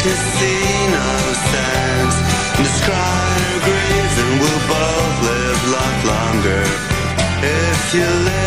can see no sense in describing our grief, and we'll both live a lot longer if you live.